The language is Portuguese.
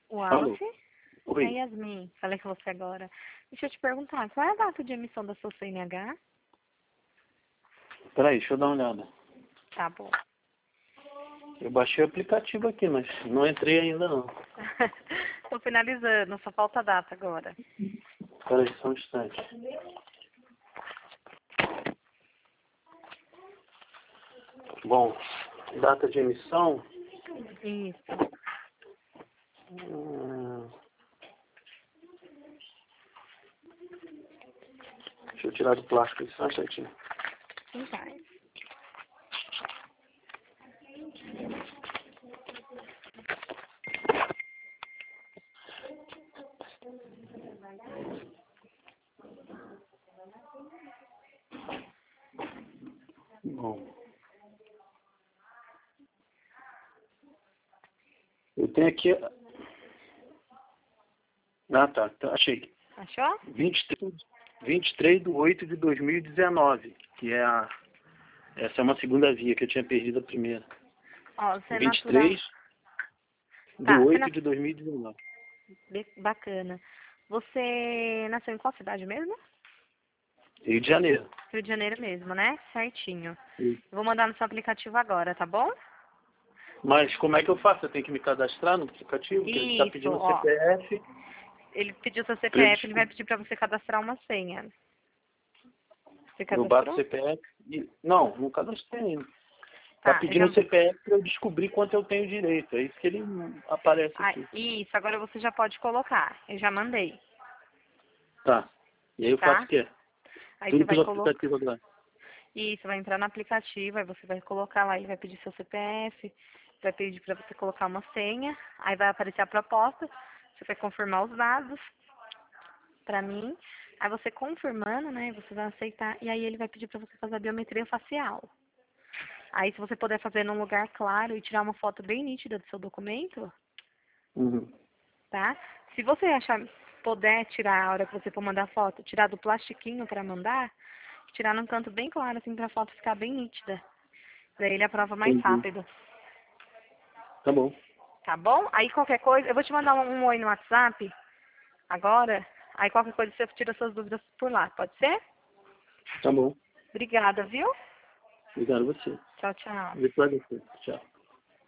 Alô? Wallace? É Oi. Yasmin, falei com você agora. Deixa eu te perguntar, qual é a data de emissão da sua CNH? Peraí, deixa eu dar uma olhada. Tá bom. Eu baixei o aplicativo aqui, mas não entrei ainda não. Tô finalizando, só falta a data agora. Peraí, só um instante. Bom, data de emissão. Isso. Deixa eu tirar do plástico aqui só um instantinho. Sim, vai. Bom. Eu tenho aqui... Ah, tá. Achei. Achou? 23/8/2019, que é a... Essa é uma segunda via, que eu tinha perdido a primeira. Ó, você é natural. 23 de Tá, você 8 de 2019. Bacana. Você nasceu em qual cidade mesmo? Rio de Janeiro. Rio de Janeiro mesmo, né? Certinho. Sim. Vou mandar no seu aplicativo agora, tá bom? Mas como é que eu faço? Eu tenho que me cadastrar no aplicativo? Porque ele está Isso, pedindo ó. CPF. Ele pediu seu pra eu CPF, ele vai pedir pra você cadastrar uma senha. Você Eu bato o cadastrou? CPF e... Não, não cadastrei ainda. Tá Tá, pedindo o CPF para eu descobrir quanto eu tenho direito. É isso que ele aparece Ah, aqui. isso, agora você já pode colocar. Eu já mandei, Tá. E aí eu faço tá? o quê? Aí você Tudo vai pelo colocar. aplicativo agora. Isso, vai entrar no aplicativo, aí você vai colocar lá, ele vai pedir seu CPF, vai pedir pra você colocar uma senha, aí vai aparecer a proposta, você vai confirmar os dados pra mim, aí você confirmando, né, você vai aceitar, e aí ele vai pedir pra você fazer a biometria facial. Aí se você puder fazer num lugar claro e tirar uma foto bem nítida do seu documento, Uhum. tá? Se você achar, puder tirar a hora que você for mandar foto, tirar do plastiquinho pra mandar, tirar num canto bem claro, assim, pra foto ficar bem nítida. Daí ele aprova mais Entendi. rápido. Tá bom. Tá bom? Aí qualquer coisa, eu vou te mandar um oi no WhatsApp agora. Aí qualquer coisa você tira suas dúvidas por lá, pode ser? Tá bom. Obrigada, viu? Obrigado a você. Tchau, tchau. Depois você. Tchau.